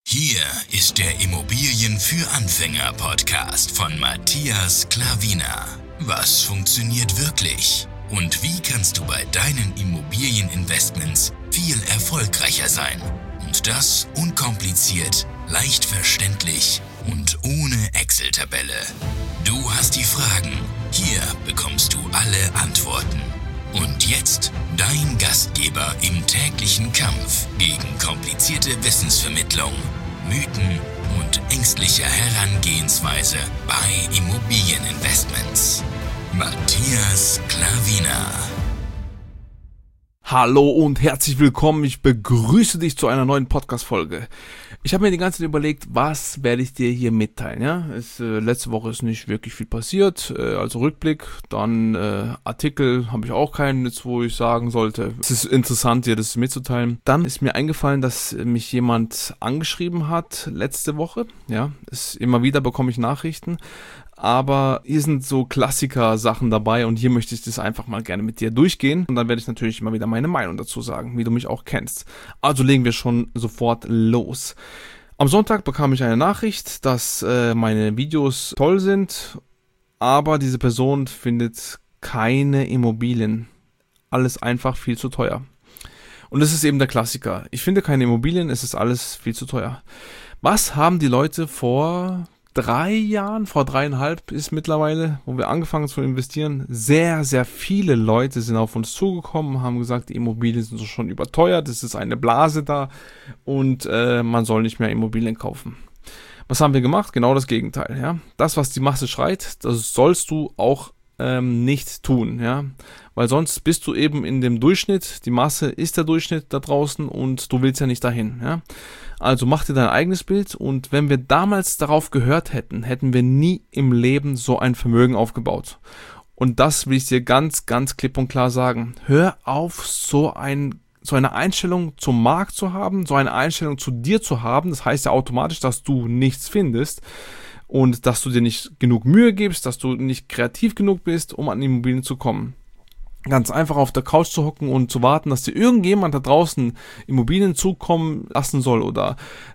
Hier ist der Immobilien für Anfänger Podcast von Matthias Klavina. Was funktioniert wirklich? Und wie kannst du bei deinen Immobilieninvestments viel erfolgreicher sein? Und das unkompliziert, leicht verständlich und ohne Excel-Tabelle. Du hast die Fragen, hier bekommst du alle Antworten. Und jetzt dein Gastgeber im täglichen Kampf gegen komplizierte Wissensvermittlung, Mythen und ängstliche Herangehensweise bei Immobilieninvestments. Matthias Klavina. Hallo und herzlich willkommen, ich begrüße dich zu einer neuen Podcast-Folge. Ich habe mir die ganze Zeit überlegt, was werde ich dir hier mitteilen, ja? Letzte Woche ist nicht wirklich viel passiert, also Rückblick, dann Artikel habe ich auch keinen, jetzt wo ich sagen sollte, es ist interessant, dir das mitzuteilen. Dann ist mir eingefallen, dass mich jemand angeschrieben hat letzte Woche, ja, immer wieder bekomme ich Nachrichten. Aber hier sind so Klassiker-Sachen dabei und hier möchte ich das einfach mal gerne mit dir durchgehen. Und dann werde ich natürlich immer wieder meine Meinung dazu sagen, wie du mich auch kennst. Also legen wir schon sofort los. Am Sonntag bekam ich eine Nachricht, dass meine Videos toll sind, aber diese Person findet keine Immobilien. Alles einfach viel zu teuer. Und das ist eben der Klassiker. Ich finde keine Immobilien, es ist alles viel zu teuer. Was haben die Leute vor 3 Jahren, vor 3,5 ist mittlerweile, wo wir angefangen zu investieren, sehr, sehr viele Leute sind auf uns zugekommen, haben gesagt, die Immobilien sind schon überteuert, es ist eine Blase da und man soll nicht mehr Immobilien kaufen. Was haben wir gemacht? Genau das Gegenteil. Ja? Das, was die Masse schreit, das sollst du auch nicht tun, ja, weil sonst bist du eben in dem Durchschnitt, die Masse ist der Durchschnitt da draußen und du willst ja nicht dahin, ja. Also mach dir dein eigenes Bild und wenn wir damals darauf gehört hätten, hätten wir nie im Leben so ein Vermögen aufgebaut. Und das will ich dir ganz, ganz klipp und klar sagen. Hör auf, so eine Einstellung zum Markt zu haben, so eine Einstellung zu dir zu haben. Das heißt ja automatisch, dass du nichts findest und dass du dir nicht genug Mühe gibst, dass du nicht kreativ genug bist, um an Immobilien zu kommen. Ganz einfach auf der Couch zu hocken und zu warten, dass dir irgendjemand da draußen Immobilien zukommen lassen soll oder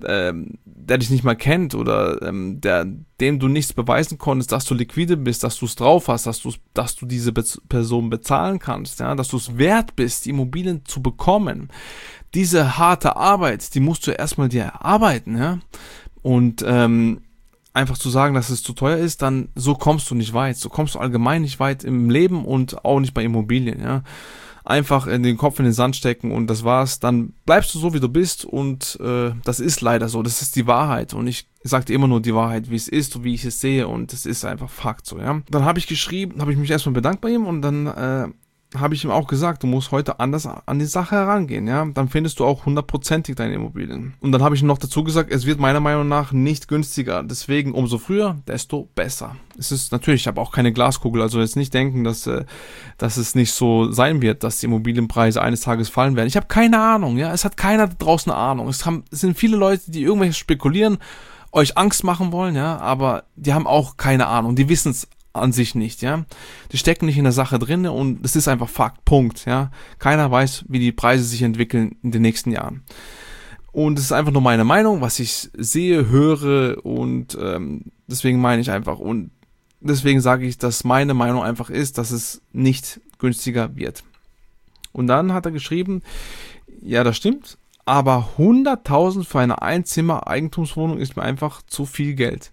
der dich nicht mal kennt oder dem du nichts beweisen konntest, dass du liquide bist, dass du es drauf hast, dass du diese Person bezahlen kannst, ja, dass du es wert bist, die Immobilien zu bekommen. Diese harte Arbeit, die musst du erstmal dir erarbeiten, ja, und einfach zu sagen, dass es zu teuer ist, dann so kommst du nicht weit. So kommst du allgemein nicht weit im Leben und auch nicht bei Immobilien, ja. Einfach in den Kopf in den Sand stecken und das war's. Dann bleibst du so, wie du bist und das ist leider so. Das ist die Wahrheit und ich sage dir immer nur die Wahrheit, wie es ist und wie ich es sehe und es ist einfach Fakt so, ja. Dann habe ich mich erstmal bedankt bei ihm und dann habe ich ihm auch gesagt, du musst heute anders an die Sache herangehen, ja, dann findest du auch 100%ig deine Immobilien. Und dann habe ich ihm noch dazu gesagt, es wird meiner Meinung nach nicht günstiger, deswegen umso früher, desto besser. Es ist natürlich, ich habe auch keine Glaskugel, also jetzt nicht denken, dass es nicht so sein wird, dass die Immobilienpreise eines Tages fallen werden. Ich habe keine Ahnung, ja, es hat keiner da draußen eine Ahnung. Es sind viele Leute, die irgendwelche spekulieren, euch Angst machen wollen, ja, aber die haben auch keine Ahnung, die wissen es an sich nicht, ja. Die stecken nicht in der Sache drin und es ist einfach Fakt, Punkt, ja. Keiner weiß, wie die Preise sich entwickeln in den nächsten Jahren. Und es ist einfach nur meine Meinung, was ich sehe, höre und deswegen meine ich einfach und deswegen sage ich, dass meine Meinung einfach ist, dass es nicht günstiger wird. Und dann hat er geschrieben, ja, das stimmt, aber 100.000 für eine Einzimmer-Eigentumswohnung ist mir einfach zu viel Geld.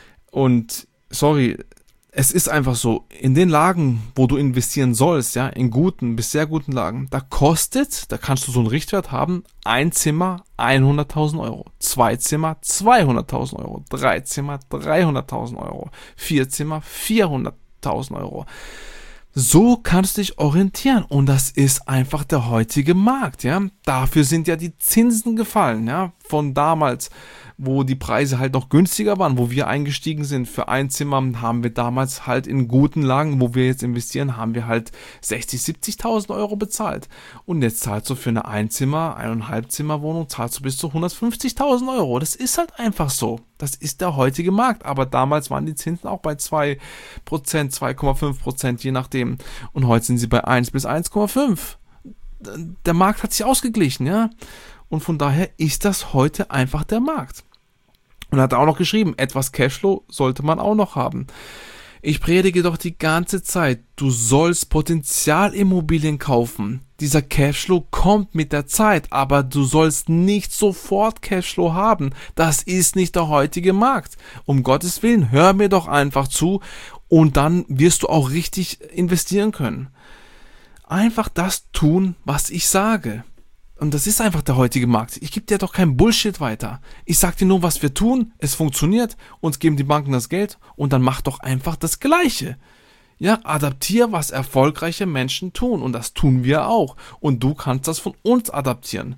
Und sorry, es ist einfach so, in den Lagen, wo du investieren sollst, ja, in guten bis sehr guten Lagen, da kannst du so einen Richtwert haben, ein Zimmer 100.000 Euro, 2 Zimmer 200.000 Euro, 3 Zimmer 300.000 Euro, 4 Zimmer 400.000 Euro. So kannst du dich orientieren und das ist einfach der heutige Markt, ja. Dafür sind ja die Zinsen gefallen, ja, von damals, wo die Preise halt noch günstiger waren, wo wir eingestiegen sind. Für ein Zimmer haben wir damals halt in guten Lagen, wo wir jetzt investieren, haben wir halt 60.000, 70.000 Euro bezahlt. Und jetzt zahlst du für eine Einzimmer, 1,5 Zimmer Wohnung, zahlst du bis zu 150.000 Euro. Das ist halt einfach so. Das ist der heutige Markt. Aber damals waren die Zinsen auch bei 2%, 2,5%, je nachdem. Und heute sind sie bei 1 bis 1,5. Der Markt hat sich ausgeglichen, ja. und von daher ist das heute einfach der Markt. Und er hat auch noch geschrieben, etwas Cashflow sollte man auch noch haben. Ich predige doch die ganze Zeit, du sollst Potenzialimmobilien kaufen. Dieser Cashflow kommt mit der Zeit, aber du sollst nicht sofort Cashflow haben. Das ist nicht der heutige Markt. Um Gottes Willen, hör mir doch einfach zu und dann wirst du auch richtig investieren können. Einfach das tun, was ich sage. Und das ist einfach der heutige Markt. Ich gebe dir doch kein Bullshit weiter. Ich sage dir nur, was wir tun, es funktioniert, uns geben die Banken das Geld und dann mach doch einfach das Gleiche. Ja, adaptier, was erfolgreiche Menschen tun und das tun wir auch. Und du kannst das von uns adaptieren.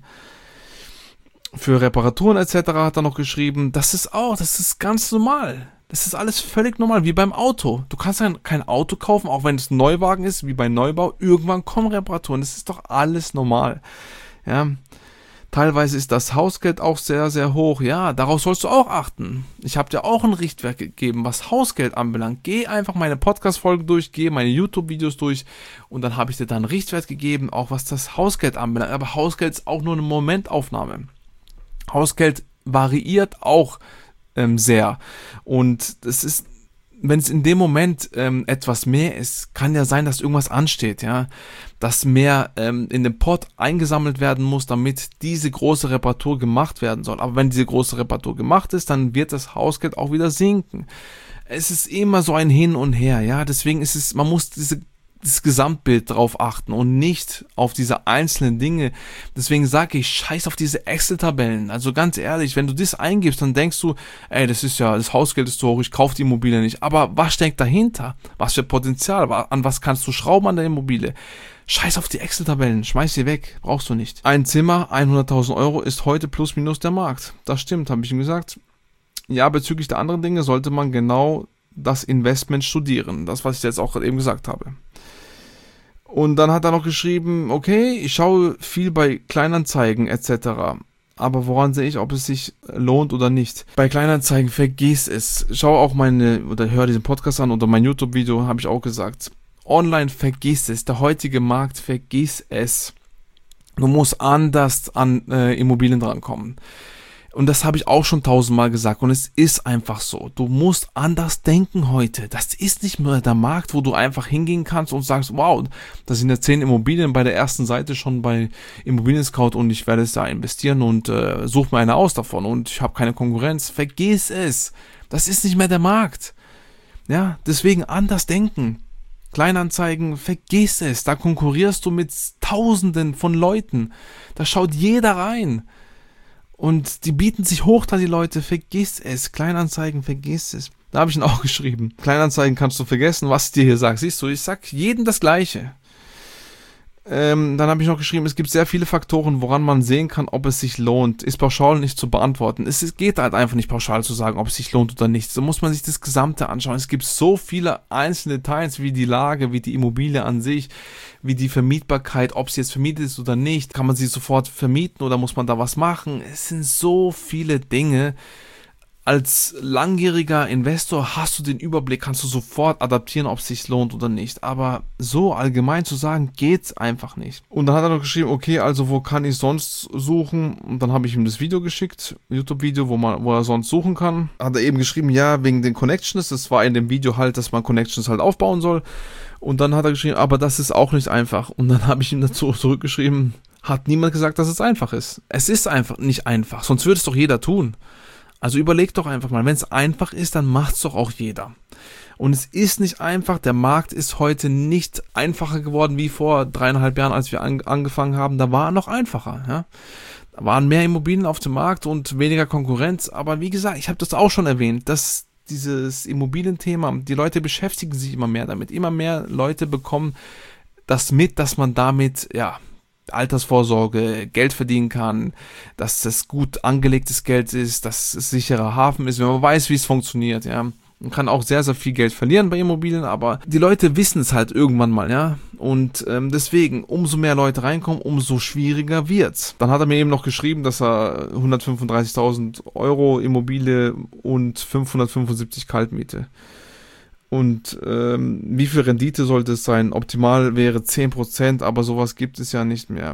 Für Reparaturen etc. hat er noch geschrieben, das ist ganz normal. Das ist alles völlig normal, wie beim Auto. Du kannst ja kein Auto kaufen, auch wenn es ein Neuwagen ist, wie bei Neubau. Irgendwann kommen Reparaturen, das ist doch alles normal. Ja, teilweise ist das Hausgeld auch sehr, sehr hoch. Ja, darauf sollst du auch achten. Ich habe dir auch ein Richtwert gegeben, was Hausgeld anbelangt. Geh einfach meine Podcast-Folgen durch, geh meine YouTube-Videos durch und dann habe ich dir da einen Richtwert gegeben, auch was das Hausgeld anbelangt. Aber Hausgeld ist auch nur eine Momentaufnahme. Hausgeld variiert auch sehr. Und das ist, wenn es in dem Moment etwas mehr ist, kann ja sein, dass irgendwas ansteht, ja, dass mehr in den Pot eingesammelt werden muss, damit diese große Reparatur gemacht werden soll. Aber wenn diese große Reparatur gemacht ist, dann wird das Hausgeld auch wieder sinken. Es ist immer so ein Hin und Her, ja, deswegen ist es, man muss das Gesamtbild drauf achten und nicht auf diese einzelnen Dinge. Deswegen sage ich, scheiß auf diese Excel-Tabellen. Also ganz ehrlich, wenn du das eingibst, dann denkst du, ey, das Hausgeld ist zu hoch, ich kaufe die Immobilie nicht. Aber was steckt dahinter? Was für Potenzial? An was kannst du schrauben an der Immobilie? Scheiß auf die Excel-Tabellen, schmeiß sie weg, brauchst du nicht. Ein Zimmer, 100.000 Euro ist heute plus minus der Markt. Das stimmt, habe ich ihm gesagt. Ja, bezüglich der anderen Dinge sollte man genau das Investment studieren. Das, was ich jetzt auch gerade eben gesagt habe. Und dann hat er noch geschrieben, okay, ich schaue viel bei Kleinanzeigen etc. Aber woran sehe ich, ob es sich lohnt oder nicht? Bei Kleinanzeigen, vergiss es. Schau auch hör diesen Podcast an oder mein YouTube-Video, habe ich auch gesagt. Online, vergiss es. Der heutige Markt, vergiss es. Du musst anders an Immobilien drankommen. Und das habe ich auch schon 1000-mal gesagt und es ist einfach so. Du musst anders denken heute. Das ist nicht mehr der Markt, wo du einfach hingehen kannst und sagst, wow, das sind ja 10 Immobilien bei der ersten Seite schon bei Immobilien Scout und ich werde es da investieren und suche mir eine aus davon und ich habe keine Konkurrenz. Vergiss es. Das ist nicht mehr der Markt. Ja, deswegen anders denken. Kleinanzeigen, vergiss es. Da konkurrierst du mit Tausenden von Leuten. Da schaut jeder rein. Und die bieten sich hoch da, die Leute, vergiss es. Kleinanzeigen, vergiss es. Da habe ich ihn auch geschrieben. Kleinanzeigen kannst du vergessen, was ich dir hier sage. Siehst du, ich sag jedem das Gleiche. Dann habe ich noch geschrieben, es gibt sehr viele Faktoren, woran man sehen kann, ob es sich lohnt. Ist pauschal nicht zu beantworten. Es geht halt einfach nicht pauschal zu sagen, ob es sich lohnt oder nicht. So muss man sich das Gesamte anschauen. Es gibt so viele einzelne Details, wie die Lage, wie die Immobilie an sich, wie die Vermietbarkeit, ob sie jetzt vermietet ist oder nicht. Kann man sie sofort vermieten oder muss man da was machen? Es sind so viele Dinge. Als langjähriger Investor hast du den Überblick, kannst du sofort adaptieren, ob es sich lohnt oder nicht. Aber so allgemein zu sagen, geht's einfach nicht. Und dann hat er noch geschrieben, okay, also wo kann ich sonst suchen? Und dann habe ich ihm das Video geschickt, YouTube-Video, wo er sonst suchen kann. Hat er eben geschrieben, ja, wegen den Connections. Das war in dem Video halt, dass man Connections halt aufbauen soll. Und dann hat er geschrieben, aber das ist auch nicht einfach. Und dann habe ich ihm dazu zurückgeschrieben, hat niemand gesagt, dass es einfach ist. Es ist einfach nicht einfach, sonst würde es doch jeder tun. Also überleg doch einfach mal, wenn es einfach ist, dann macht's doch auch jeder. Und es ist nicht einfach, der Markt ist heute nicht einfacher geworden wie vor 3,5 Jahren, als wir angefangen haben. Da war er noch einfacher. Ja? Da waren mehr Immobilien auf dem Markt und weniger Konkurrenz. Aber wie gesagt, ich habe das auch schon erwähnt, dass dieses Immobilienthema, die Leute beschäftigen sich immer mehr damit. Immer mehr Leute bekommen das mit, dass man damit, ja, Altersvorsorge, Geld verdienen kann, dass das gut angelegtes Geld ist, dass es sicherer Hafen ist, wenn man weiß, wie es funktioniert, ja. Man kann auch sehr, sehr viel Geld verlieren bei Immobilien, aber die Leute wissen es halt irgendwann mal, ja. Und deswegen, umso mehr Leute reinkommen, umso schwieriger wird's. Dann hat er mir eben noch geschrieben, dass er 135.000 Euro Immobilie und 575 Kaltmiete. Und wie viel Rendite sollte es sein? Optimal wäre 10%, aber sowas gibt es ja nicht mehr.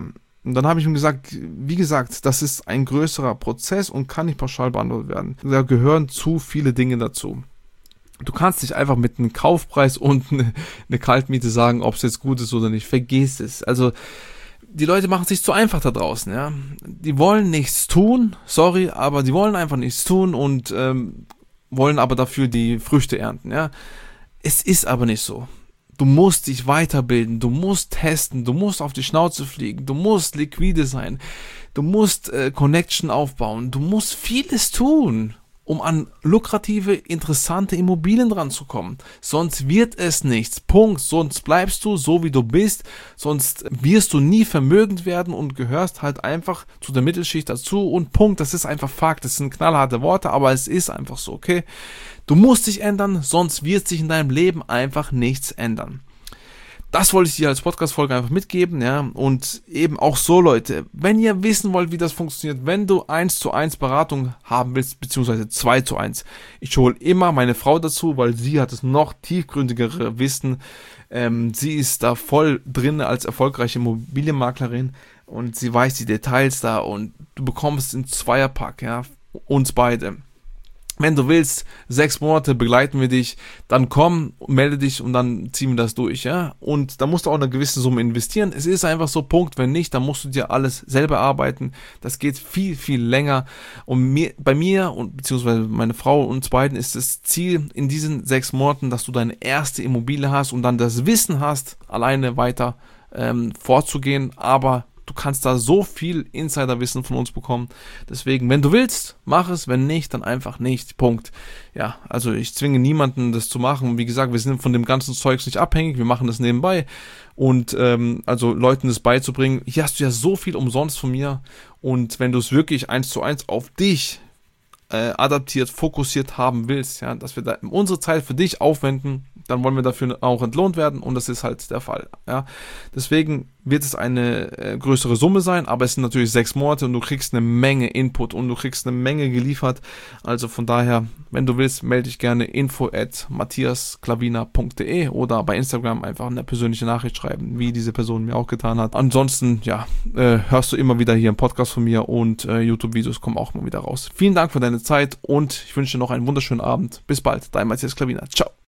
Und dann habe ich ihm gesagt, wie gesagt, das ist ein größerer Prozess und kann nicht pauschal beantwortet werden. Da gehören zu viele Dinge dazu. Du kannst nicht einfach mit einem Kaufpreis und eine Kaltmiete sagen, ob es jetzt gut ist oder nicht. Vergiss es. Also die Leute machen es sich zu einfach da draußen. Ja, die wollen nichts tun, sorry, aber die wollen einfach nichts tun und wollen aber dafür die Früchte ernten. Ja, es ist aber nicht so. Du musst dich weiterbilden, du musst testen, du musst auf die Schnauze fliegen, du musst liquide sein, du musst Connection aufbauen, du musst vieles tun, um an lukrative, interessante Immobilien ranzukommen. Sonst wird es nichts. Punkt. Sonst bleibst du so, wie du bist. Sonst wirst du nie vermögend werden und gehörst halt einfach zu der Mittelschicht dazu. Und Punkt. Das ist einfach Fakt. Das sind knallharte Worte, aber es ist einfach so, okay? Du musst dich ändern, sonst wird sich in deinem Leben einfach nichts ändern. Das wollte ich dir als Podcast-Folge einfach mitgeben, ja, und eben auch so, Leute, wenn ihr wissen wollt, wie das funktioniert, wenn du 1:1 Beratung haben willst, beziehungsweise 2:1, ich hole immer meine Frau dazu, weil sie hat das noch tiefgründigere Wissen, sie ist da voll drin als erfolgreiche Immobilienmaklerin und sie weiß die Details da und du bekommst einen Zweierpack, ja, uns beide. Wenn du willst, 6 Monate begleiten wir dich, dann komm, melde dich und dann ziehen wir das durch, ja. Und da musst du auch eine gewisse Summe investieren. Es ist einfach so, Punkt. Wenn nicht, dann musst du dir alles selber arbeiten. Das geht viel, viel länger. Und bei mir und beziehungsweise meine Frau und uns beiden ist das Ziel in diesen 6 Monaten, dass du deine erste Immobilie hast und dann das Wissen hast, alleine weiter vorzugehen. Aber du kannst da so viel Insiderwissen von uns bekommen. Deswegen, wenn du willst, mach es. Wenn nicht, dann einfach nicht. Punkt. Ja, also ich zwinge niemanden, das zu machen. Wie gesagt, wir sind von dem ganzen Zeugs nicht abhängig. Wir machen das nebenbei. Und also Leuten das beizubringen, hier hast du ja so viel umsonst von mir. Und wenn du es wirklich 1:1 auf dich adaptiert, fokussiert haben willst, ja, dass wir da unsere Zeit für dich aufwenden, dann wollen wir dafür auch entlohnt werden und das ist halt der Fall. Ja. Deswegen wird es eine größere Summe sein, aber es sind natürlich 6 Monate und du kriegst eine Menge Input und du kriegst eine Menge geliefert. Also von daher, wenn du willst, melde dich gerne info@matthiasklavina.de oder bei Instagram einfach eine persönliche Nachricht schreiben, wie diese Person mir auch getan hat. Ansonsten, ja, hörst du immer wieder hier einen Podcast von mir und YouTube-Videos kommen auch immer wieder raus. Vielen Dank für deine Zeit und ich wünsche dir noch einen wunderschönen Abend. Bis bald, dein Matthias Klavina. Ciao.